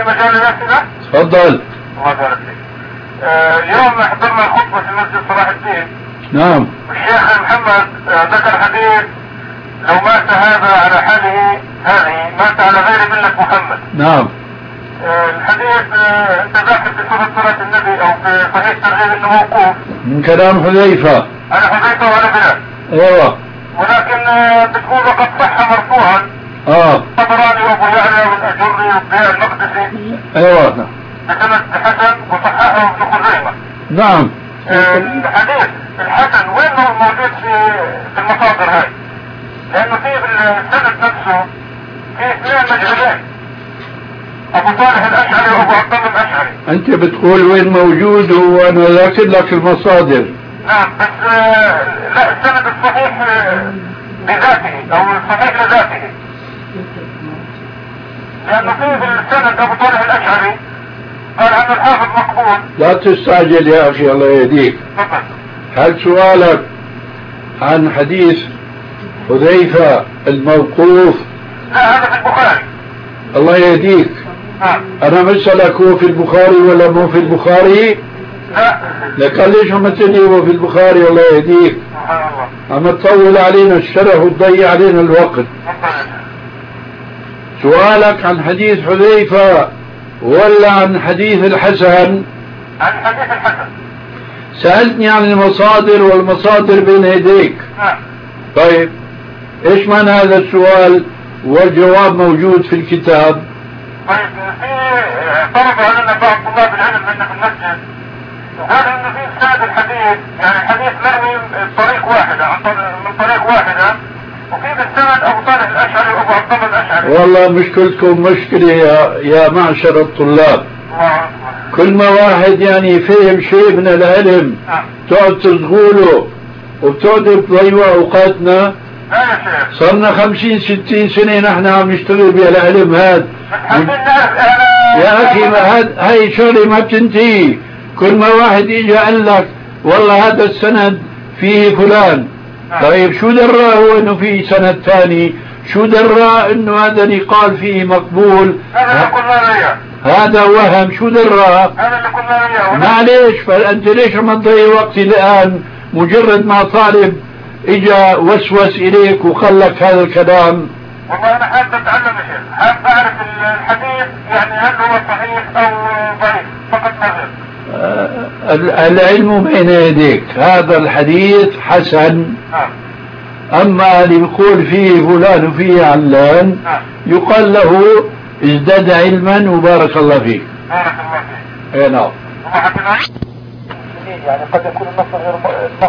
مجال الأسئلة؟ تفضل. الله يبارك فيك. اليوم حضرنا خطبة في مسجد صلاح الدين. نعم. الشيخ محمد ذكر حديث: لو مات هذا على حاله هذه مات على غير ملة محمد. نعم. الحديث انت ذاكر في سورة النبي او في صحيح ترغيب انه موقوف من كلام حذيفة. على حذيفة وعلى بلال. ايوه. ولكن بتقول وقد صح مرفوعا. طبراني وابو يعلى والاجري والضياء المقدسي. ايوه. بسند حسن وصححه ابن خزيمة. نعم. الحديث الحسن وين هو موجود في المصادر هاي؟ لانه في السند نفسه في اثنين مجهولين، ابو صالح الاشعري وابو عبد الله الاشعري. انت بتقول وين موجود وانا ذاكر لك المصادر. نعم بس لا السند الصحيح بذاته او الصحيح لذاته، لانه في السند ابو صالح الاشعري قال عنه الحافظ مقبول. لا تستعجل يا اخي الله يهديك. هل سؤالك عن حديث حذيفة الموقوف؟ لا هذا في البخاري. الله يهديك. انا مسألك هو في البخاري ولا مو في البخاري؟ لا. لك ليش عم تقول هو في البخاري؟ الله يهديك. عم تطول علينا الشرح وتضيع علينا الوقت. سؤالك عن حديث حذيفة ولا عن حديث الحسن؟ عن حديث الحسن. سألتني عن المصادر والمصادر بين يديك. طيب ايش معنى هذا السؤال والجواب موجود في الكتاب؟ طيب في طلب علينا بعض طلاب العلم عندنا في المسجد وقالوا انه في اسناد الحديث، يعني الحديث مروي بطريق واحدة من طريق واحدة، وفي بالسند ابو طالب الاشعري وابو عبد الله الاشعري. والله مشكلتكم مشكلة يا معشر الطلاب. كل ما واحد يعني فهم شيء من العلم تقعد تصغوله وبتقعد تضيعوا اوقاتنا. صرنا 50-60 سنة نحن عم نشتغل بهالعلم هذا. يا اخي هاي شغلة ما بتنتهي. كل ما واحد يجي قال لك والله هذا السند فيه فلان، طيب شو دراه هو انه فيه سند ثاني؟ شو دراه انه هذا اللي قال فيه مقبول؟ هذا وهم. شو دراه؟ معليش، فانت ليش عم تضيع وقتي الان؟ مجرد ما طالب اجا وسوس اليك وخلك هذا الكلام. والله انا حابب اتعلم يا شيخ، حابب اعرف الحديث يعني هل هو صحيح او ضعيف فقط نظر. العلم بين يديك. هذا الحديث حسن. اما اللي يقول فيه فلان وفيه علان يقال له ازداد علما وبارك الله فيك. بارك الله فيك. نعم. يعني قد يكون النص غير